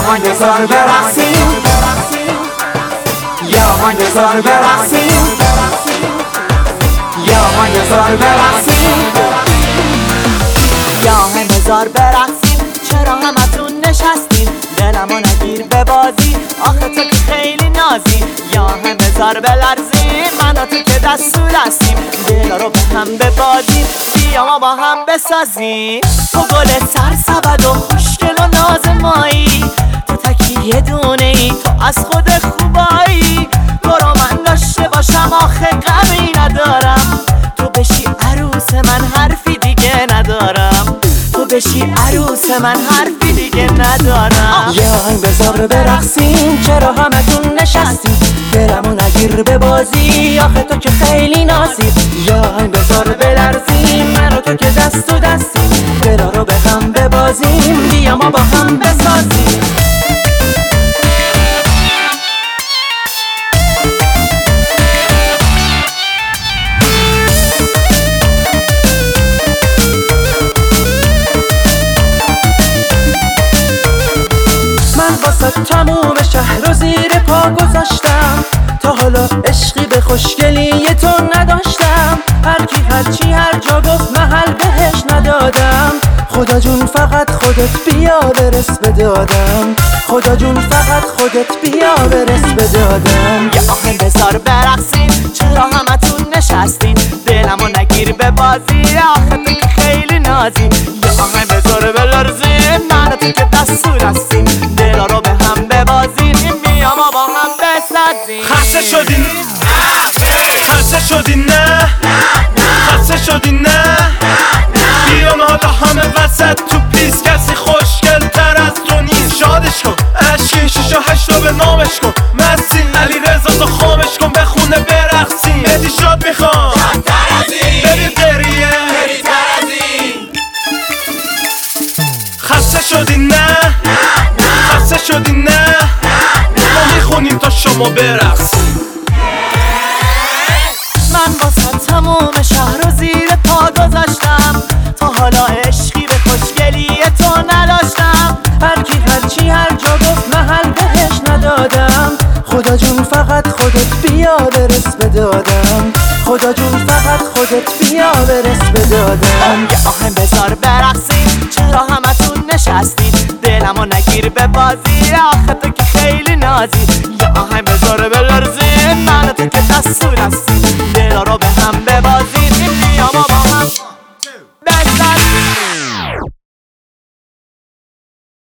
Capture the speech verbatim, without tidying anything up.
آهنگ بذار برقصیم، یا آهنگ بذار برقصیم، یا آهنگ بذار برقصیم، یا آهنگ بذار برقصیم. چرا همتون نشستین دلمو نگیر به بازی، آخه تو که خیلی نازی. یا آهنگ بذار بلرزیم، من و تو که دست و دستیم، دلا رو به هم ببازیم، بیا ما با هم بسازیم. تو گل سرسبد و خوشگل و نازمایی، تو تکیه دونه ای، تو از خود خوبایی. برو من داشته باشم آخه غمی ندارم، تو بشی عروس من حرفی دیگه ندارم، تو بشی عروس من حرفی دیگه ندارم. یا آهنگ بذار برقصیم، چرا همتون نشستیم دلمو نگیر به بازی، آخه تو که خیلی نازی. یا آهنگ بذار بلرزیم، من و تو که دست و دستیم، دلا رو به هم ببازیم، بیا ما با هم بسازیم. تموم شهر رو زیر پا گذاشتم، تا حالا عشقی به خوشگلی تو نداشتم. هر کی هر چی هر جا گفت محل بهش ندادم، خدا جون فقط خودت بیا برس بدادم، خدا جون فقط خودت بیا برس بدادم. یا آهنگ بذار برقصین، چرا همتون نشستین دلمو نگیر به بازی، آخه تو که خیلی نازی. یا آهنگ بذار بلرزین، من و تو که دست و دستیم، دلا رو به هم ببازیم، بیا ما با هم بسازیم. خسته شدین خسته شدین نه خسته شدین نه بیان حالا همه وسط تو پیس، کسی خوشگل تر از تو نیست. شادش کن اشکین شیش و هشت رو به نامش کن، مسین علی رضا تو خامش کن، به خونه برقصیم. ادی شاد میخوام ببین قریه خسته شدین نه خسته شدین نه ما میخونیم تا شما برقصیم. من واسه تموم شهر رو زیر پا گذاشتم، تا حالا عشقی به خوشگلی تو نداشتم. هر کی هر چی هر جا گفت محل بهش ندادم، خدا جون فقط خودت بیا برس بدادم، خدا جون فقط خودت بیا برس بدادم. یا آهنگ بذار برقصیم، چرا همتون نشستین دلمو نگیر به بازی، آخه تو که خیلی نازی. یا آهنگ بذار بلرزیم، من و تو که دست و دستیم،